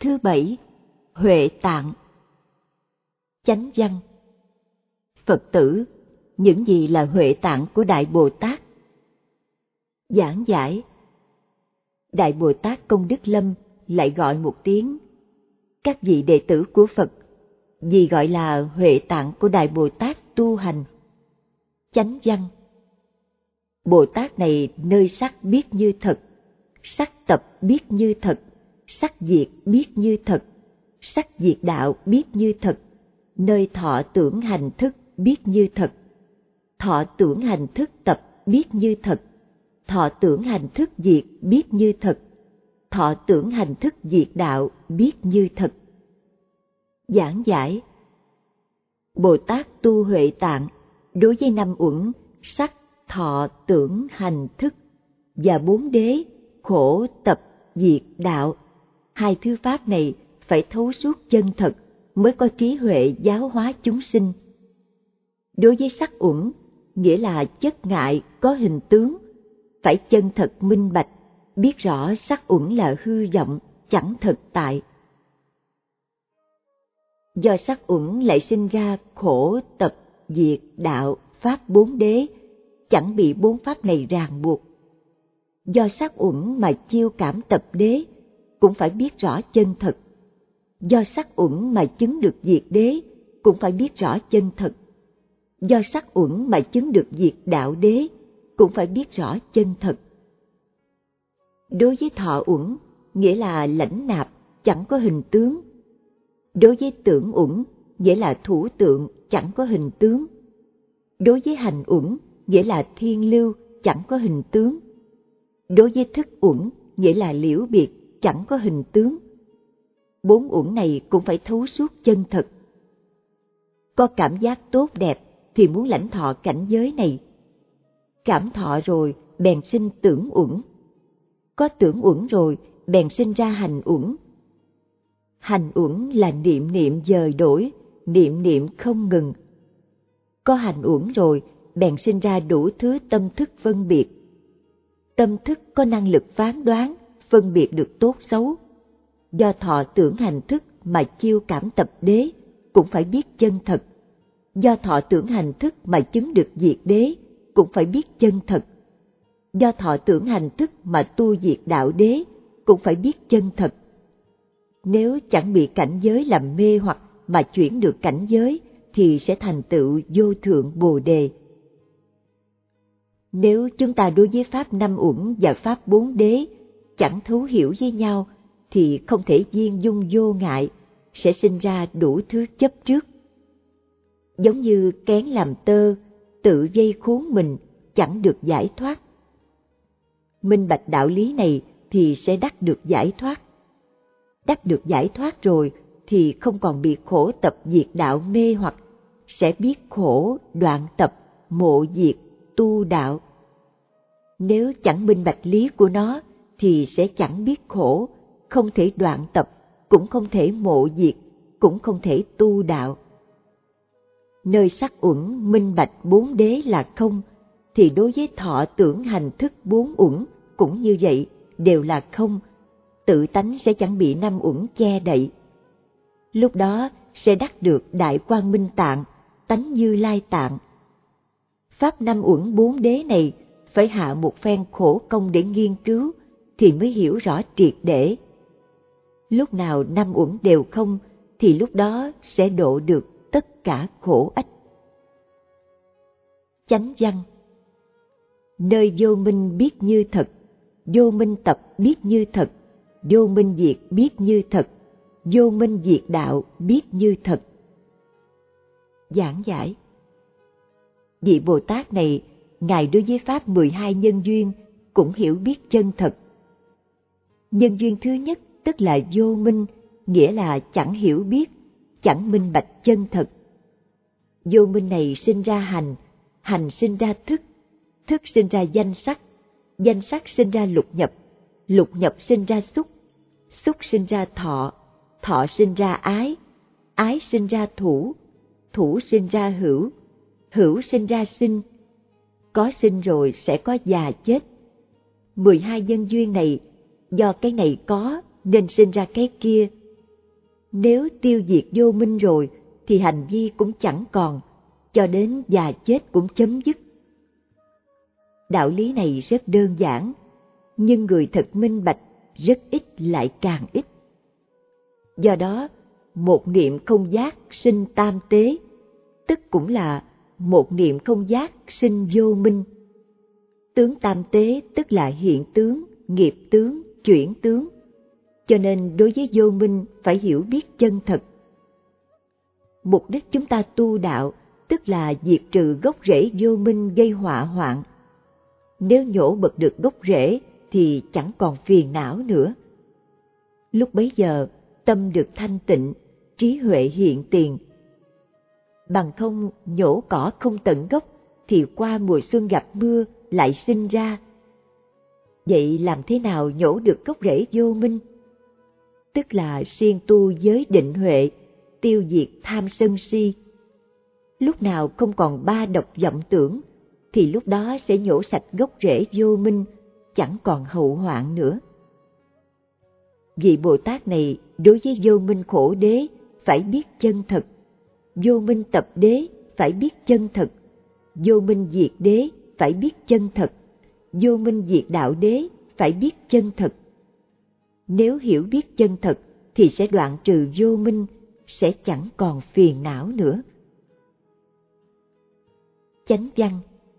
Thứ bảy, Huệ Tạng. Chánh văn. Phật tử, những gì là Huệ Tạng của Đại Bồ Tát? Giảng giải. Đại Bồ Tát Công Đức Lâm lại gọi một tiếng các vị đệ tử của Phật, vì gọi là Huệ Tạng của Đại Bồ Tát tu hành. Chánh văn. Bồ Tát này nơi sắc biết như thật, sắc tập biết như thật, sắc diệt biết như thật, sắc diệt đạo biết như thật, nơi thọ tưởng hành thức biết như thật, thọ tưởng hành thức tập biết như thật, thọ tưởng hành thức diệt biết như thật, thọ tưởng hành thức diệt đạo biết như thật. Giảng giải. Bồ Tát tu Huệ Tạng đối với năm uẩn sắc, thọ, tưởng, hành, thức và bốn đế khổ, tập, diệt, đạo, hai thứ pháp này phải thấu suốt chân thật mới có trí huệ giáo hóa chúng sinh. Đối với sắc uẩn, nghĩa là chất ngại có hình tướng, phải chân thật minh bạch, biết rõ sắc uẩn là hư vọng, chẳng thực tại. Do sắc uẩn lại sinh ra khổ, tập, diệt, đạo, pháp bốn đế, chẳng bị bốn pháp này ràng buộc. Do sắc uẩn mà chiêu cảm tập đế, cũng phải biết rõ chân thật. Do sắc uẩn mà chứng được diệt đế, cũng phải biết rõ chân thật. Do sắc uẩn mà chứng được diệt đạo đế, cũng phải biết rõ chân thật. Đối với thọ uẩn, nghĩa là lãnh nạp, chẳng có hình tướng. Đối với tưởng uẩn, nghĩa là thủ tượng, chẳng có hình tướng. Đối với hành uẩn, nghĩa là thiên lưu, chẳng có hình tướng. Đối với thức uẩn, nghĩa là liễu biệt, chẳng có hình tướng. Bốn uẩn này cũng phải thấu suốt chân thật. Có cảm giác tốt đẹp thì muốn lãnh thọ cảnh giới này. Cảm thọ rồi bèn sinh tưởng uẩn. Có tưởng uẩn rồi bèn sinh ra hành uẩn. Hành uẩn là niệm niệm dời đổi, niệm niệm không ngừng. Có hành uẩn rồi bèn sinh ra đủ thứ tâm thức phân biệt. Tâm thức có năng lực phán đoán, phân biệt được tốt xấu. Do thọ tưởng hành thức mà chiêu cảm tập đế, cũng phải biết chân thật. Do thọ tưởng hành thức mà chứng được diệt đế, cũng phải biết chân thật. Do thọ tưởng hành thức mà tu diệt đạo đế, cũng phải biết chân thật. Nếu chẳng bị cảnh giới làm mê hoặc mà chuyển được cảnh giới, thì sẽ thành tựu vô thượng Bồ Đề. Nếu chúng ta đối với pháp năm uẩn và pháp bốn đế chẳng thấu hiểu với nhau, thì không thể viên dung vô ngại, sẽ sinh ra đủ thứ chấp trước. Giống như kén làm tơ, tự dây khốn mình, chẳng được giải thoát. Minh bạch đạo lý này thì sẽ đắc được giải thoát. Đắc được giải thoát rồi thì không còn bị khổ tập diệt đạo mê hoặc, sẽ biết khổ, đoạn tập, mộ diệt, tu đạo. Nếu chẳng minh bạch lý của nó thì sẽ chẳng biết khổ, không thể đoạn tập, cũng không thể mộ diệt, cũng không thể tu đạo. Nơi sắc uẩn minh bạch bốn đế là không, thì đối với thọ tưởng hành thức bốn uẩn cũng như vậy, đều là không, tự tánh sẽ chẳng bị năm uẩn che đậy. Lúc đó sẽ đắc được Đại Quang Minh Tạng, tánh Như Lai Tạng. Pháp năm uẩn bốn đế này phải hạ một phen khổ công để nghiên cứu, thì mới hiểu rõ triệt để. Lúc nào năm uẩn đều không, thì lúc đó sẽ độ được tất cả khổ ách. Chánh văn. Nơi vô minh biết như thật, vô minh tập biết như thật, vô minh diệt biết như thật, vô minh diệt đạo biết như thật. Giảng giải. Vị Bồ Tát này, Ngài đối với Pháp 12 nhân duyên cũng hiểu biết chân thật. Nhân duyên thứ nhất tức là vô minh, nghĩa là chẳng hiểu biết, chẳng minh bạch chân thật. Vô minh này sinh ra hành, hành sinh ra thức, thức sinh ra danh sắc sinh ra lục nhập sinh ra xúc sinh ra thọ, thọ sinh ra ái sinh ra thủ sinh ra hữu sinh ra sinh. Có sinh rồi sẽ có già chết. 12 nhân duyên này, do cái này có nên sinh ra cái kia, Nếu tiêu diệt vô minh rồi thì hành vi cũng chẳng còn, cho đến già chết cũng chấm dứt. Đạo lý này rất đơn giản, nhưng người thật minh bạch rất ít lại càng ít. Do đó, một niệm không giác sinh tam tế, tức cũng là một niệm không giác sinh vô minh. Tướng tam tế tức là hiện tướng, nghiệp tướng, chuyển tướng. Cho nên đối với vô minh phải hiểu biết chân thật. Mục đích chúng ta tu đạo tức là diệt trừ gốc rễ vô minh gây họa hoạn. Nếu nhổ bật được gốc rễ thì chẳng còn phiền não nữa. Lúc bấy giờ tâm được thanh tịnh, trí huệ hiện tiền. Bằng không nhổ cỏ không tận gốc thì qua mùa xuân gặp mưa lại sinh ra. Vậy làm thế nào nhổ được gốc rễ vô minh? Tức là siêng tu giới định huệ, tiêu diệt tham sân si. Lúc nào không còn ba độc vọng tưởng, thì lúc đó sẽ nhổ sạch gốc rễ vô minh, chẳng còn hậu hoạn nữa. Vị Bồ Tát này đối với vô minh khổ đế phải biết chân thật, vô minh tập đế phải biết chân thật, vô minh diệt đế phải biết chân thật, vô minh diệt đạo đế phải biết chân thật. Nếu hiểu biết chân thật thì sẽ đoạn trừ vô minh, sẽ chẳng còn phiền não nữa. Chánh văn: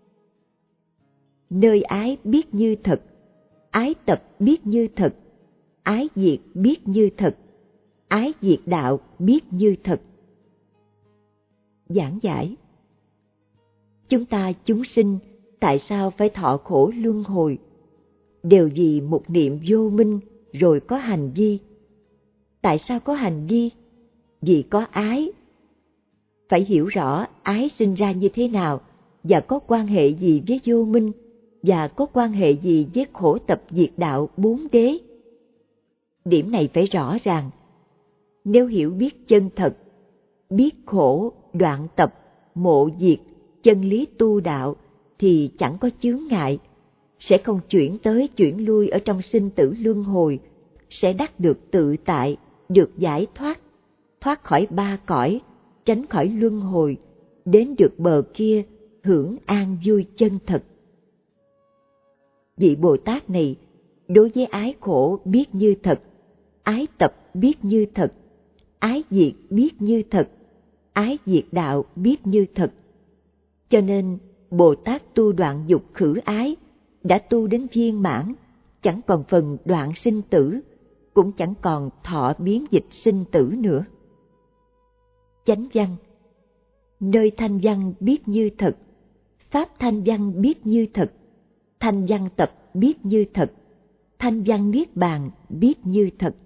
nơi ái biết như thật, ái tập biết như thật, ái diệt biết như thật, ái diệt đạo biết như thật. Giảng giải: chúng ta chúng sinh tại sao phải thọ khổ luân hồi? Đều vì một niệm vô minh rồi có hành vi. Tại sao có hành vi? Vì có ái. Phải hiểu rõ ái sinh ra như thế nào và có quan hệ gì với vô minh và có quan hệ gì với khổ tập diệt đạo bốn đế. Điểm này phải rõ ràng. Nếu hiểu biết chân thật, biết khổ, đoạn tập, mộ diệt, chân lý tu đạo thì chẳng có chướng ngại, sẽ không chuyển tới chuyển lui ở trong sinh tử luân hồi, sẽ đắc được tự tại, được giải thoát, thoát khỏi ba cõi, tránh khỏi luân hồi, đến được bờ kia hưởng an vui chân thật. Vị Bồ Tát này đối với ái khổ biết như thật, ái tập biết như thật, ái diệt biết như thật, ái diệt đạo biết như thật. Cho nên Bồ Tát tu đoạn dục khử ái đã tu đến viên mãn, chẳng còn phần đoạn sinh tử, cũng chẳng còn thọ biến dịch sinh tử nữa. Chánh văn: nơi thanh văn biết như thật, pháp thanh văn biết như thật, thanh văn tập biết như thật, thanh văn niết bàn biết như thật.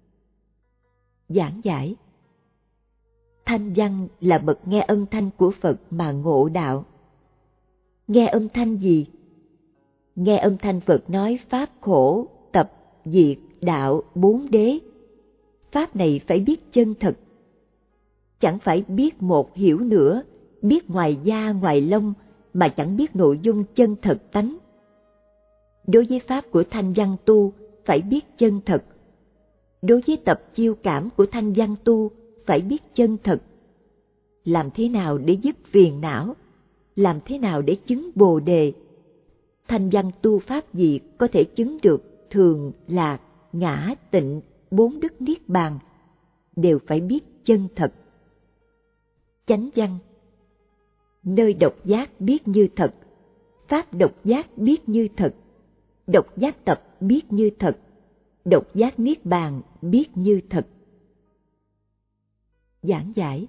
Giảng giải: thanh văn là bậc nghe âm thanh của Phật mà ngộ đạo. Nghe âm thanh gì? Nghe âm thanh Phật nói pháp khổ, tập, diệt, đạo, bốn đế. Pháp này phải biết chân thật. Chẳng phải biết một hiểu nữa, biết ngoài da ngoài lông mà chẳng biết nội dung chân thật tánh. Đối với pháp của thanh văn tu phải biết chân thật. Đối với tập chiêu cảm của thanh văn tu phải biết chân thật. Làm thế nào để dứt phiền não? Làm thế nào để chứng Bồ đề? Thanh văn tu pháp gì có thể chứng được thường, lạc, ngã, tịnh, bốn đức niết bàn? Đều phải biết chân thật. Chánh văn: nơi độc giác biết như thật, pháp độc giác biết như thật, độc giác tập biết như thật, độc giác niết bàn biết như thật. Giảng giải: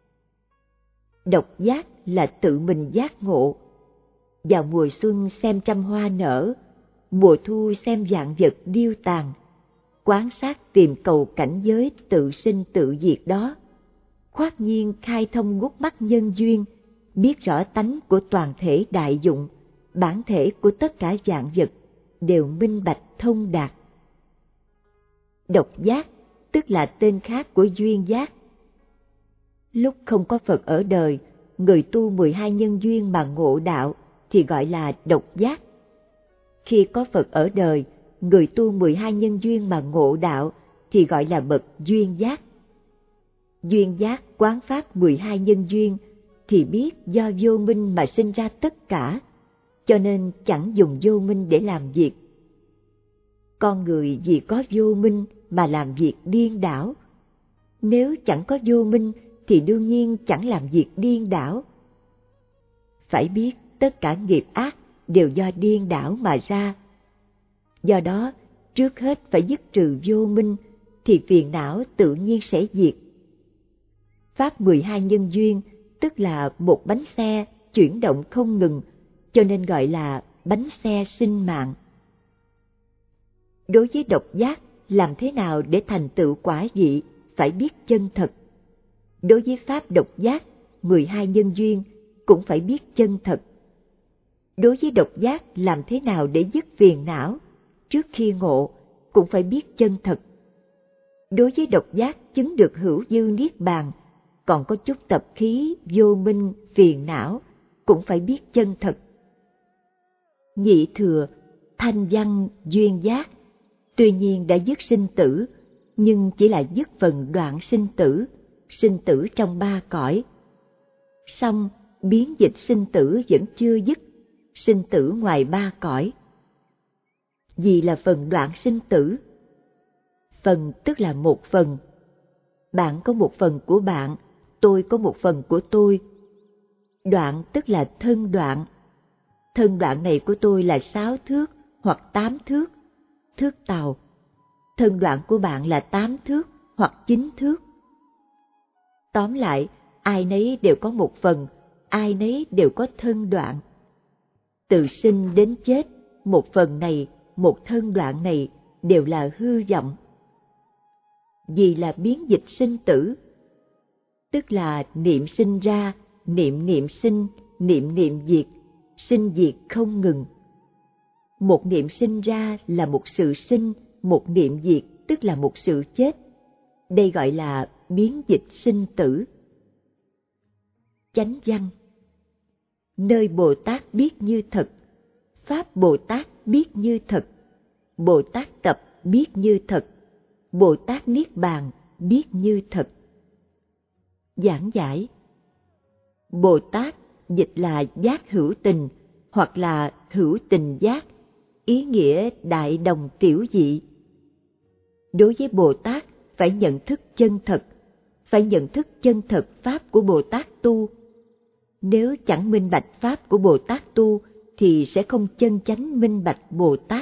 độc giác là tự mình giác ngộ. Vào mùa xuân xem trăm hoa nở, mùa thu xem vạn vật điêu tàn, quán sát tìm cầu cảnh giới tự sinh tự diệt đó, khoát nhiên khai thông ngút mắt nhân duyên, biết rõ tánh của toàn thể đại dụng, bản thể của tất cả vạn vật đều minh bạch thông đạt. Độc giác tức là tên khác của duyên giác. Lúc không có Phật ở đời, người tu 12 nhân duyên mà ngộ đạo thì gọi là độc giác. Khi có Phật ở đời, người tu 12 nhân duyên mà ngộ đạo thì gọi là bậc duyên giác. Duyên giác quán pháp 12 nhân duyên thì biết do vô minh mà sinh ra tất cả, cho nên chẳng dùng vô minh để làm việc. Con người vì có vô minh mà làm việc điên đảo. Nếu chẳng có vô minh thì đương nhiên chẳng làm việc điên đảo. Phải biết tất cả nghiệp ác đều do điên đảo mà ra. Do đó, trước hết phải dứt trừ vô minh thì phiền não tự nhiên sẽ diệt. Pháp 12 nhân duyên tức là một bánh xe chuyển động không ngừng, cho nên gọi là bánh xe sinh mạng. Đối với độc giác, làm thế nào để thành tựu quả vị phải biết chân thật. Đối với pháp độc giác, 12 nhân duyên cũng phải biết chân thật. Đối với độc giác, làm thế nào để dứt phiền não, trước khi ngộ cũng phải biết chân thật. Đối với độc giác chứng được hữu dư niết bàn, còn có chút tập khí, vô minh, phiền não, cũng phải biết chân thật. Nhị thừa, thanh văn, duyên giác, tuy nhiên đã dứt sinh tử, nhưng chỉ là dứt phần đoạn sinh tử trong 3 cõi. Song biến dịch sinh tử vẫn chưa dứt, sinh tử ngoài 3 cõi. Vì là phần đoạn sinh tử. Phần tức là một phần. Bạn có một phần của bạn, tôi có một phần của tôi. Đoạn tức là thân đoạn. Thân đoạn này của tôi là 6 thước hoặc 8 thước, thước tàu. Thân đoạn của bạn là 8 thước hoặc 9 thước. Tóm lại, ai nấy đều có một phần, ai nấy đều có thân đoạn. Từ sinh đến chết, một phần này, một thân đoạn này đều là hư vọng. Vì là biến dịch sinh tử, tức là niệm sinh ra, niệm niệm sinh, niệm niệm diệt, sinh diệt không ngừng. Một niệm sinh ra là một sự sinh, một niệm diệt tức là một sự chết. Đây gọi là biến dịch sinh tử. Chánh văn. Nơi Bồ Tát biết như thật, Pháp Bồ Tát biết như thật, Bồ Tát tập biết như thật, Bồ Tát Niết Bàn biết như thật. Giảng giải. Bồ Tát dịch là giác hữu tình hoặc là hữu tình giác, ý nghĩa đại đồng tiểu dị. Đối với Bồ Tát phải nhận thức chân thật, phải nhận thức chân thật pháp của Bồ Tát tu. Nếu chẳng minh bạch pháp của Bồ Tát tu thì sẽ không chân chánh minh bạch Bồ Tát.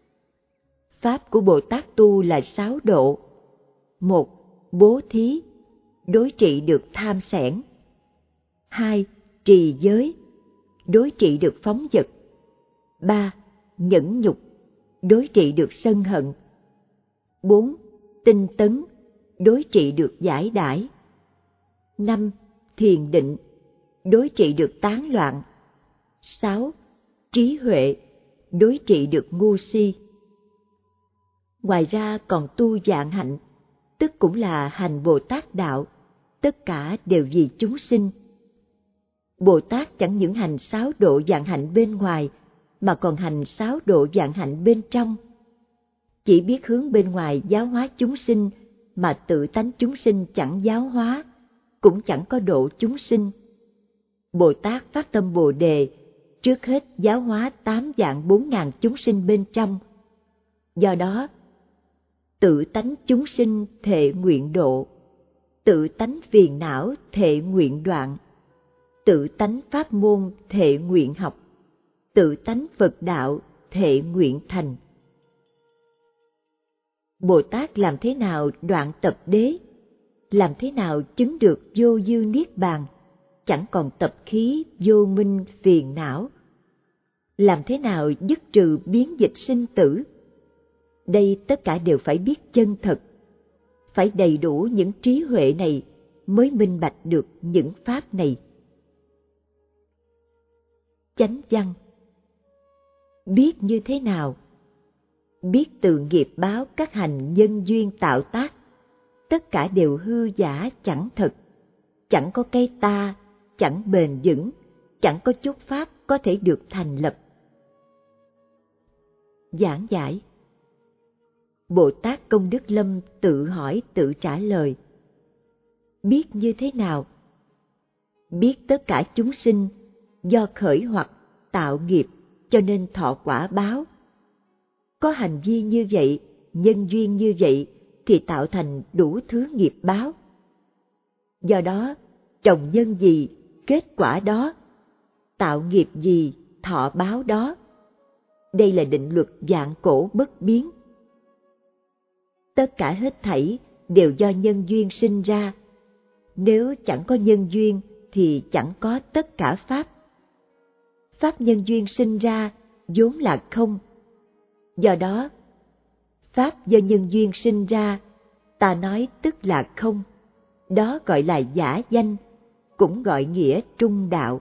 Pháp của Bồ Tát tu là 6 độ. 1. Bố thí, đối trị được tham xẻn. 2. Trì giới, đối trị được phóng dật. 3. Nhẫn nhục, đối trị được sân hận. 4. Tinh tấn, đối trị được giải đãi. 5. Thiền định, đối trị được tán loạn. 6. Trí huệ, đối trị được ngu si. Ngoài ra còn tu vạn hạnh, tức cũng là hành Bồ Tát đạo, tất cả đều vì chúng sinh. Bồ Tát chẳng những hành 6 độ vạn hạnh bên ngoài, mà còn hành 6 độ vạn hạnh bên trong. Chỉ biết hướng bên ngoài giáo hóa chúng sinh, mà tự tánh chúng sinh chẳng giáo hóa, cũng chẳng có độ chúng sinh. Bồ Tát phát tâm Bồ Đề, trước hết giáo hóa 8 vạn 4 ngàn chúng sinh bên trong. Do đó, tự tánh chúng sinh thệ nguyện độ, tự tánh phiền não thệ nguyện đoạn, tự tánh pháp môn thệ nguyện học, tự tánh Phật đạo thệ nguyện thành. Bồ Tát làm thế nào đoạn tập đế? Làm thế nào chứng được vô dư niết bàn, chẳng còn tập khí, vô minh, phiền não? Làm thế nào dứt trừ biến dịch sinh tử? Đây tất cả đều phải biết chân thật, phải đầy đủ những trí huệ này mới minh bạch được những pháp này. Chánh văn. Biết như thế nào? Biết từ nghiệp báo các hành nhân duyên tạo tác, tất cả đều hư giả chẳng thật, chẳng có cái ta, chẳng bền vững, chẳng có chút pháp có thể được thành lập. Giảng giải. Bồ Tát Công Đức Lâm tự hỏi tự trả lời. biết như thế nào? Biết tất cả chúng sinh do khởi hoặc tạo nghiệp cho nên thọ quả báo. Có hành vi như vậy, nhân duyên như vậy thì tạo thành đủ thứ nghiệp báo. Do đó, trồng nhân gì, kết quả đó, tạo nghiệp gì, thọ báo đó. Đây là định luật vạn cổ bất biến. Tất cả hết thảy đều do nhân duyên sinh ra. Nếu chẳng có nhân duyên thì chẳng có tất cả pháp. Pháp nhân duyên sinh ra vốn là không. Do đó, pháp do nhân duyên sinh ra, ta nói tức là không. Đó gọi là giả danh, cũng gọi nghĩa trung đạo.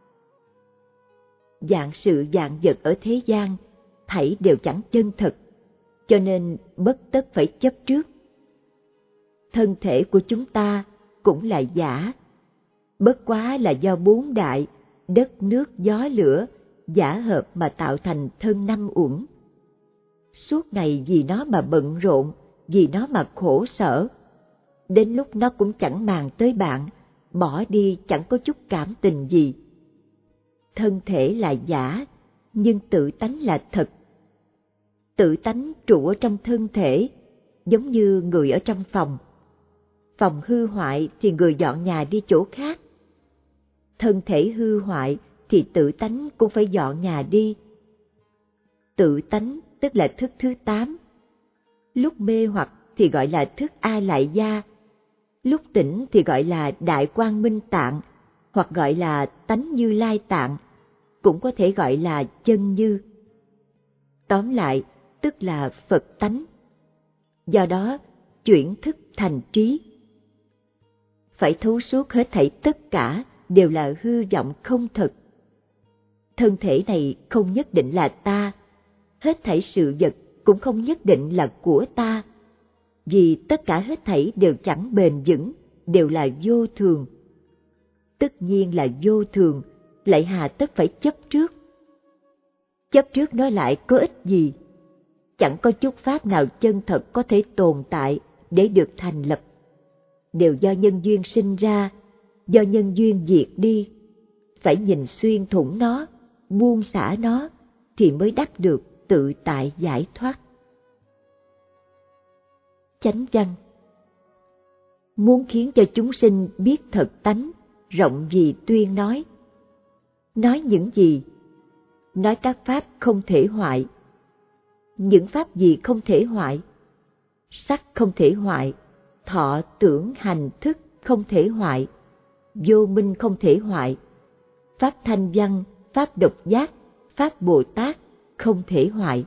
Vạn sự vạn vật ở thế gian, thảy đều chẳng chân thật, cho nên bất tất phải chấp trước. Thân thể của chúng ta cũng là giả, bất quá là do bốn đại, đất nước gió lửa, giả hợp mà tạo thành thân năm uẩn. Suốt ngày vì nó mà bận rộn, vì nó mà khổ sở. Đến lúc nó cũng chẳng màng tới bạn, bỏ đi chẳng có chút cảm tình gì. Thân thể là giả, nhưng tự tánh là thật. Tự tánh trụ ở trong thân thể, giống như người ở trong phòng. Phòng hư hoại thì người dọn nhà đi chỗ khác. Thân thể hư hoại thì tự tánh cũng phải dọn nhà đi. Tự tánh tức là thức thứ 8. Lúc mê hoặc thì gọi là thức A Lại Gia, lúc tỉnh thì gọi là Đại Quang Minh Tạng, hoặc gọi là Tánh Như Lai Tạng, cũng có thể gọi là chân như. Tóm lại, tức là Phật tánh. Do đó, chuyển thức thành trí. Phải thấu suốt hết thảy tất cả đều là hư vọng không thật. Thân thể này không nhất định là ta, hết thảy sự vật cũng không nhất định là của ta, vì tất cả hết thảy đều chẳng bền vững, đều là vô thường. Tất nhiên là vô thường, lại hà tất phải chấp trước. Chấp trước nói lại có ích gì? Chẳng có chút pháp nào chân thật có thể tồn tại để được thành lập. Đều do nhân duyên sinh ra, do nhân duyên diệt đi. Phải nhìn xuyên thủng nó, buông xả nó, thì mới đắc được tự tại giải thoát. Chánh văn. Muốn khiến cho chúng sinh biết thật tánh, rộng vì tuyên nói. Nói những gì? Nói các pháp không thể hoại. Những pháp gì không thể hoại? Sắc không thể hoại, thọ tưởng hành thức không thể hoại, vô minh không thể hoại, pháp thanh văn, pháp độc giác, pháp Bồ Tát không thể hoại.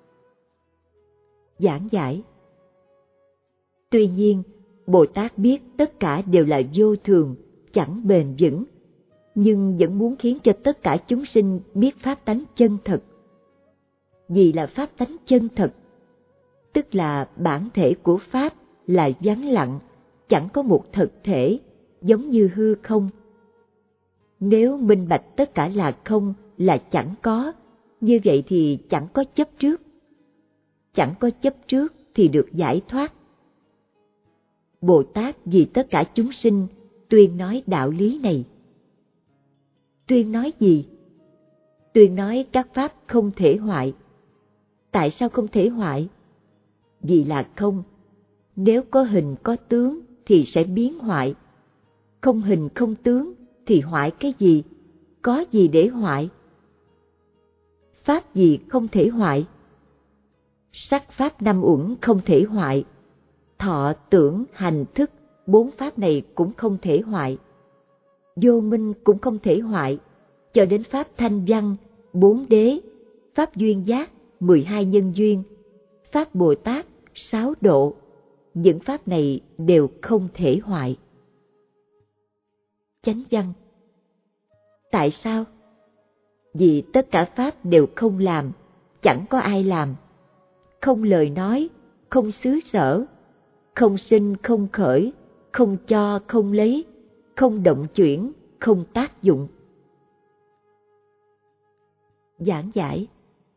Giảng giải. Tuy nhiên, Bồ Tát biết tất cả đều là vô thường, chẳng bền vững, nhưng vẫn muốn khiến cho tất cả chúng sinh biết pháp tánh chân thật. Vì là pháp tánh chân thật, tức là bản thể của pháp là vắng lặng, chẳng có một thực thể, giống như hư không. Nếu minh bạch tất cả là không, là chẳng có, như vậy thì chẳng có chấp trước. Chẳng có chấp trước thì được giải thoát. Bồ Tát vì tất cả chúng sinh tuyên nói đạo lý này. Tuyên nói gì? Tuyên nói các pháp không thể hoại. Tại sao không thể hoại? Vì là không. Nếu có hình có tướng thì sẽ biến hoại. Không hình không tướng thì hoại cái gì? Có gì để hoại? Pháp gì không thể hoại? Sắc pháp năm uẩn không thể hoại. Thọ tưởng hành thức, 4 pháp này cũng không thể hoại. Vô minh cũng không thể hoại, cho đến pháp thanh văn, 4 đế, pháp duyên giác, 12 nhân duyên, pháp Bồ Tát, 6 độ, những pháp này đều không thể hoại. Chánh văn. Tại sao? Vì tất cả pháp đều không làm, chẳng có ai làm. Không lời nói, không xứ sở, không sinh không khởi, không cho không lấy, không động chuyển, không tác dụng. Giảng giải.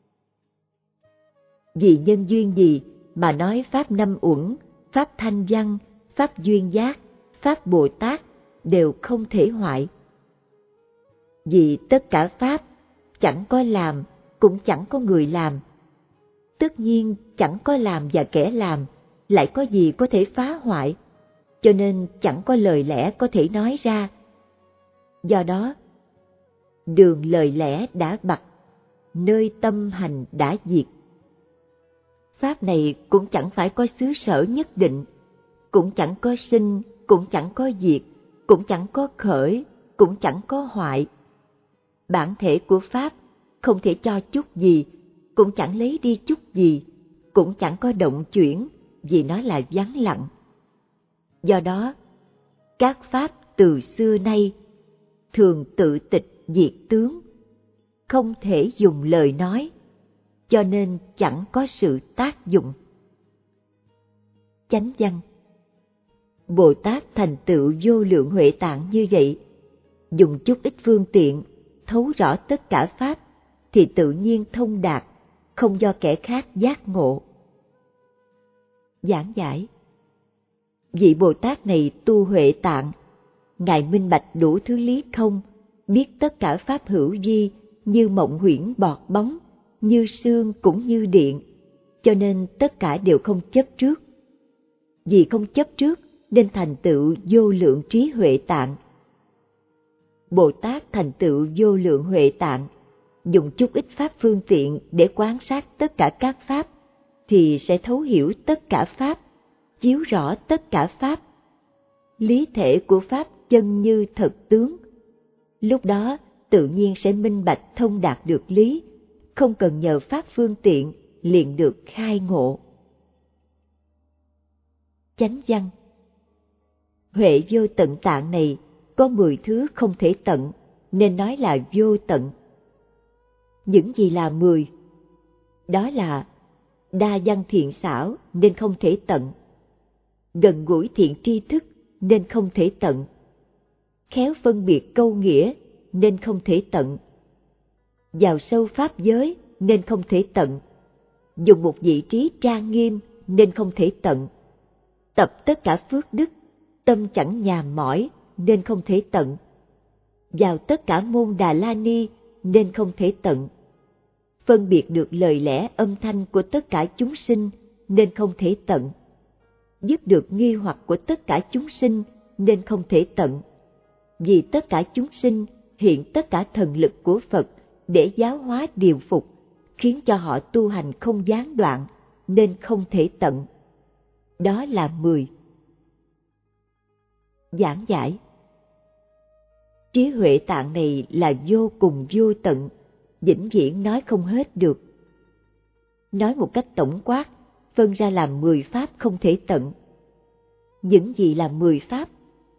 Vì nhân duyên gì mà nói pháp năm uẩn, pháp thanh văn, pháp duyên giác, Pháp Bồ Tát đều không thể hoại. Vì tất cả Pháp chẳng có làm, cũng chẳng có người làm. Tất nhiên chẳng có làm và kẻ làm, lại có gì có thể phá hoại, cho nên chẳng có lời lẽ có thể nói ra. Do đó, đường lời lẽ đã bặt, nơi tâm hành đã diệt. Pháp này cũng chẳng phải có xứ sở nhất định, cũng chẳng có sinh, cũng chẳng có diệt, cũng chẳng có khởi, cũng chẳng có hoại. Bản thể của Pháp không thể cho chút gì, cũng chẳng lấy đi chút gì, cũng chẳng có động chuyển, vì nó là vắng lặng. Do đó, các Pháp từ xưa nay thường tự tịch diệt tướng, không thể dùng lời nói, cho nên chẳng có sự tác dụng. Chánh văn. Bồ Tát thành tựu vô lượng huệ tạng như vậy, dùng chút ít phương tiện thấu rõ tất cả Pháp, thì tự nhiên thông đạt, không do kẻ khác giác ngộ. Giảng giải. Vị Bồ Tát này tu huệ tạng, Ngài minh bạch đủ thứ lý không, biết tất cả Pháp hữu vi, như mộng huyễn bọt bóng, như sương cũng như điện, cho nên tất cả đều không chấp trước. Vì không chấp trước nên thành tựu vô lượng trí huệ tạng. Bồ Tát thành tựu vô lượng huệ tạng, dùng chút ít Pháp phương tiện để quan sát tất cả các Pháp, thì sẽ thấu hiểu tất cả Pháp, chiếu rõ tất cả Pháp. Lý thể của Pháp chân như thật tướng. Lúc đó tự nhiên sẽ minh bạch thông đạt được lý, không cần nhờ Pháp phương tiện liền được khai ngộ. Chánh văn. Huệ vô tận tạng này có 10 thứ không thể tận, nên nói là vô tận. Những gì là 10? Đó là đa văn thiện xảo nên không thể tận, gần gũi thiện tri thức nên không thể tận, khéo phân biệt câu nghĩa nên không thể tận, vào sâu pháp giới nên không thể tận, dùng một vị trí trang nghiêm nên không thể tận, tập tất cả phước đức, tâm chẳng nhàm mỏi nên không thể tận, vào tất cả môn Đà La Ni nên không thể tận, phân biệt được lời lẽ âm thanh của tất cả chúng sinh nên không thể tận, dứt được nghi hoặc của tất cả chúng sinh nên không thể tận, vì tất cả chúng sinh hiện tất cả thần lực của Phật để giáo hóa điều phục, khiến cho họ tu hành không gián đoạn nên không thể tận. Đó là 10. Giảng giải. Trí huệ tạng này là vô cùng vô tận, vĩnh viễn nói không hết được. Nói một cách tổng quát, phân ra làm 10 Pháp không thể tận. Những gì là 10 Pháp?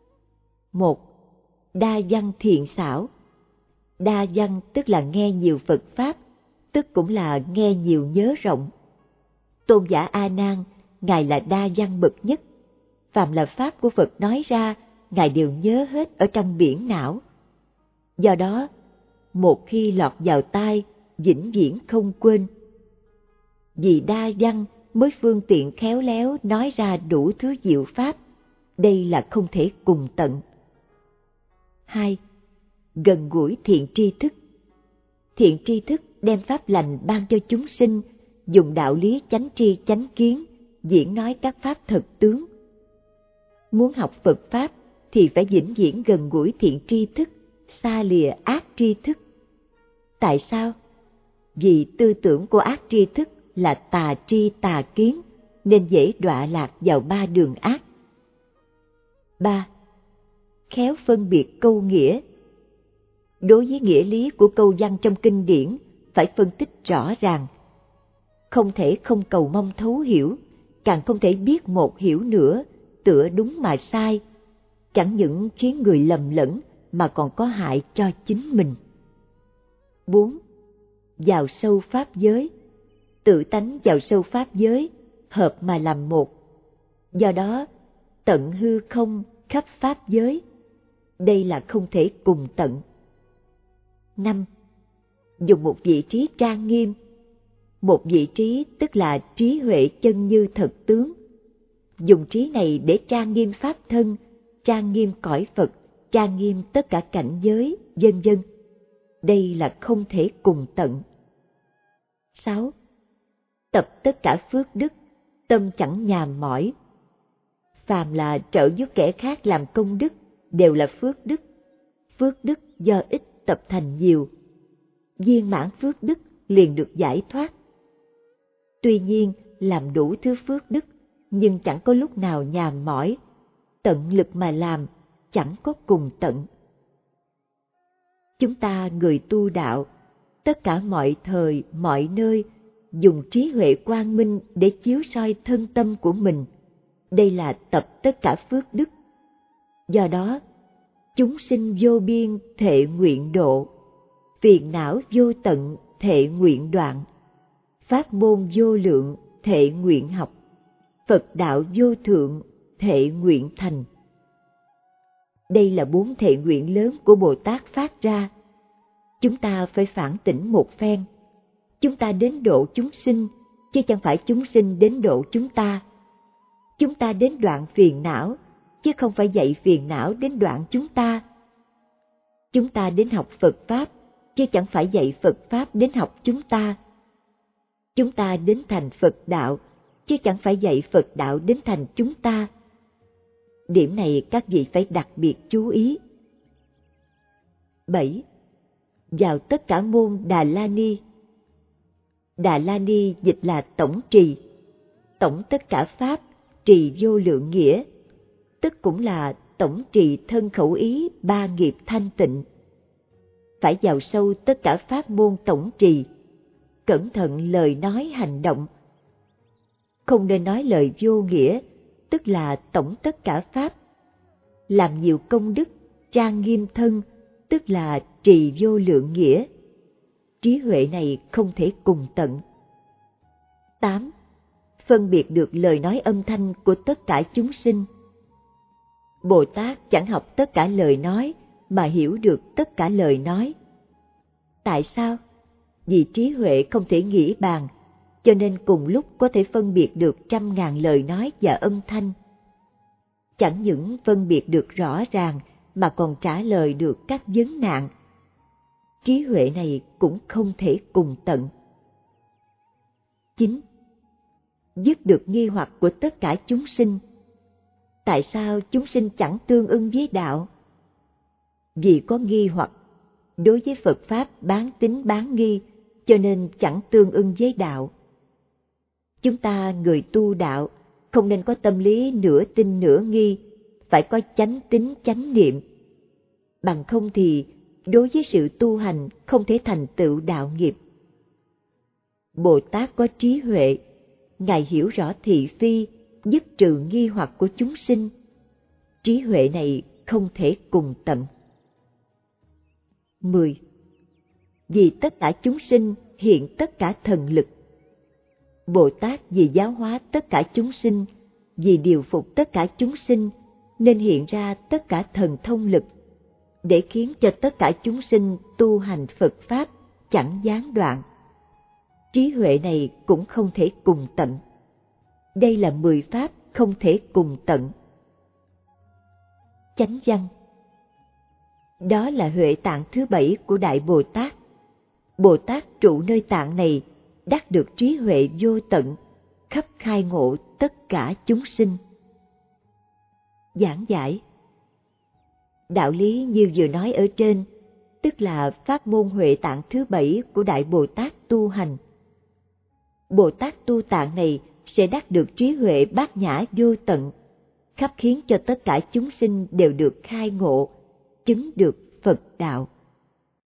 1. Đa văn thiện xảo. Đa văn tức là nghe nhiều Phật Pháp, tức cũng là nghe nhiều nhớ rộng. Tôn giả A Nan, Ngài là đa văn bậc nhất. Phàm là Pháp của Phật nói ra, Ngài đều nhớ hết ở trong biển não. Do đó, một khi lọt vào tai, vĩnh viễn không quên. Vì đa văn mới phương tiện khéo léo nói ra đủ thứ diệu Pháp, đây là không thể cùng tận. 2. Gần gũi thiện tri thức. Thiện tri thức đem pháp lành ban cho chúng sinh, dùng đạo lý chánh tri chánh kiến, diễn nói các pháp thật tướng. Muốn học Phật Pháp thì phải vĩnh viễn gần gũi thiện tri thức, xa lìa ác tri thức. Tại sao? Vì tư tưởng của ác tri thức là tà tri tà kiến, nên dễ đọa lạc vào 3 đường ác. 3. Khéo phân biệt câu nghĩa. Đối với nghĩa lý của câu văn trong kinh điển, phải phân tích rõ ràng. Không thể không cầu mong thấu hiểu, càng không thể biết một hiểu nữa, tựa đúng mà sai. Chẳng những khiến người lầm lẫn, mà còn có hại cho chính mình. 4. Vào sâu pháp giới. Tự tánh vào sâu pháp giới, hợp mà làm một. Do đó, tận hư không khắp pháp giới. Đây là không thể cùng tận. 5. Dùng một vị trí trang nghiêm. Một vị trí tức là trí huệ chân như thật tướng. Dùng trí này để trang nghiêm pháp thân, trang nghiêm cõi Phật, trang nghiêm tất cả cảnh giới, vân vân. Đây là không thể cùng tận. 6. Tập tất cả phước đức, tâm chẳng nhàm mỏi. Phàm là trợ giúp kẻ khác làm công đức đều là phước đức. Phước đức do ít tập thành nhiều. Viên mãn phước đức liền được giải thoát. Tuy nhiên, làm đủ thứ phước đức, nhưng chẳng có lúc nào nhàm mỏi. Tận lực mà làm, chẳng có cùng tận. Chúng ta người tu đạo, tất cả mọi thời, mọi nơi, dùng trí huệ quang minh để chiếu soi thân tâm của mình. Đây là tập tất cả phước đức. Do đó, chúng sinh vô biên thệ nguyện độ, phiền não vô tận thệ nguyện đoạn, pháp môn vô lượng thệ nguyện học, Phật đạo vô thượng thệ nguyện thành. Đây là 4 thệ nguyện lớn của Bồ Tát phát ra. Chúng ta phải phản tỉnh một phen. Chúng ta đến độ chúng sinh, chứ chẳng phải chúng sinh đến độ chúng ta. Chúng ta đến đoạn phiền não, chứ không phải dạy phiền não đến đoạn chúng ta. Chúng ta đến học Phật Pháp, chứ chẳng phải dạy Phật Pháp đến học chúng ta. Chúng ta đến thành Phật đạo, chứ chẳng phải dạy Phật đạo đến thành chúng ta. Điểm này các vị phải đặc biệt chú ý. 7. Vào tất cả môn Đà La Ni. Đà La Ni dịch là tổng trì, tổng tất cả Pháp, trì vô lượng nghĩa, tức cũng là tổng trì thân khẩu ý 3 nghiệp thanh tịnh. Phải vào sâu tất cả pháp môn tổng trì, cẩn thận lời nói hành động. Không nên nói lời vô nghĩa, tức là tổng tất cả Pháp. Làm nhiều công đức, trang nghiêm thân, tức là trì vô lượng nghĩa. Trí huệ này không thể cùng tận. 8. Phân biệt được lời nói âm thanh của tất cả chúng sinh. Bồ Tát chẳng học tất cả lời nói mà hiểu được tất cả lời nói. Tại sao? Vì trí huệ không thể nghĩ bàn, cho nên cùng lúc có thể phân biệt được 100.000 lời nói và âm thanh. Chẳng những phân biệt được rõ ràng mà còn trả lời được các vấn nạn. Trí huệ này cũng không thể cùng tận. 9. Dứt được nghi hoặc của tất cả chúng sinh. Tại sao chúng sinh chẳng tương ưng với đạo? Vì có nghi hoặc đối với Phật Pháp bán tín bán nghi, cho nên chẳng tương ưng với đạo. Chúng ta người tu đạo không nên có tâm lý nửa tin nửa nghi, phải có chánh tín chánh niệm. Bằng không thì đối với sự tu hành không thể thành tựu đạo nghiệp. Bồ Tát có trí huệ, Ngài hiểu rõ thị phi, dứt trừ nghi hoặc của chúng sinh. Trí huệ này không thể cùng tận. 10. Vì tất cả chúng sinh hiện tất cả thần lực. Bồ Tát vì giáo hóa tất cả chúng sinh, vì điều phục tất cả chúng sinh, nên hiện ra tất cả thần thông lực, để khiến cho tất cả chúng sinh tu hành Phật Pháp chẳng gián đoạn. Trí huệ này cũng không thể cùng tận. Đây là 10 Pháp không thể cùng tận. Chánh văn. Đó là huệ tạng thứ 7 của Đại Bồ Tát. Bồ Tát trụ nơi tạng này, đắc được trí huệ vô tận, khắp khai ngộ tất cả chúng sinh. Giảng giải. Đạo lý như vừa nói ở trên, tức là pháp môn huệ tạng thứ 7 của Đại Bồ Tát tu hành. Bồ Tát tu tạng này sẽ đắc được trí huệ bát nhã vô tận, khắp khiến cho tất cả chúng sinh đều được khai ngộ, chứng được Phật đạo.